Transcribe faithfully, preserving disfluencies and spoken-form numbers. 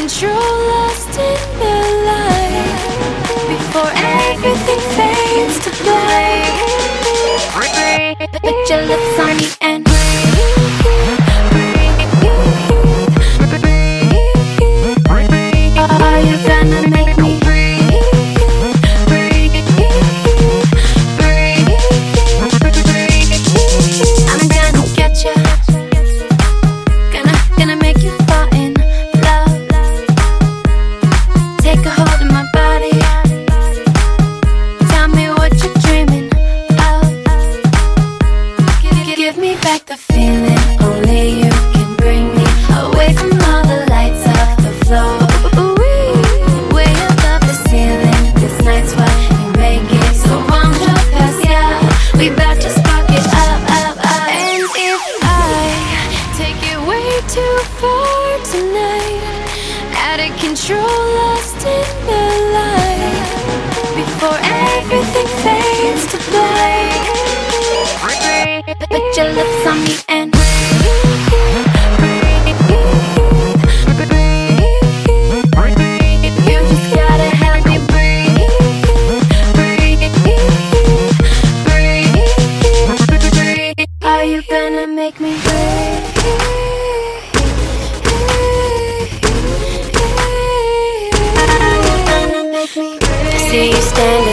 control, lost in the light. Before everything fades to black, put your lips on me and are you gonna make me I'm gonna get you, gonna, gonna make you fall in love. Take a hold of my body, tell me what you're dreaming of. Give, give me back the feeling only you can bring me, away from all the lights of the floor. Way above the ceiling, this night's what you make it so wonderful, 'cause yeah, we bout to spark it up, up, up. And if I take it way too far tonight, out of control, lost in the light. Before everything fades to black, put your lips on me and you just gotta help me breathe, breathe, breathe. Are you gonna make me breathe? I see you standing